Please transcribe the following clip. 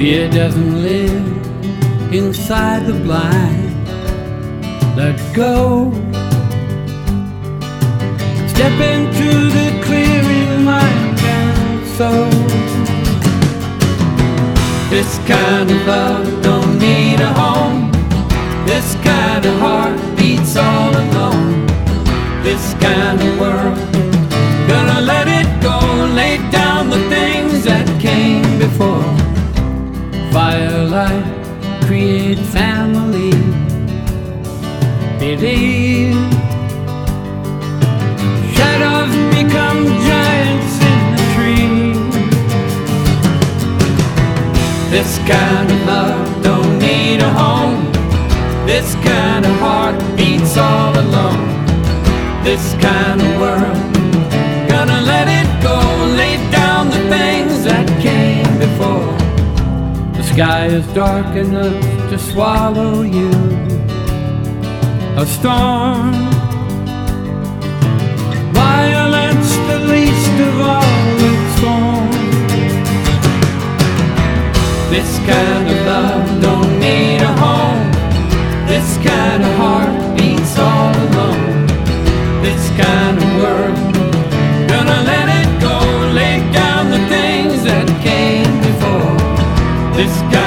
Fear doesn't live inside the blind. Let go. Step into the clearing mind and soul. This kind of love don't need a home. This kind of heart beats all alone. This kind of world, gonna let it go. Lay down the things that came before. Firelight, create family. Believe. Shadows become giants in the tree. This kind of love don't need a home. This kind of heart beats all alone. This kind of world, gonna let it go. Lay down the things that came before. The sky is dark enough to swallow you. A storm, violence the least of all its forms. This kind of love don't need a home. This kind of heart beats all alone. This kind of world, gonna let it go. Lay down the things that came before. This kind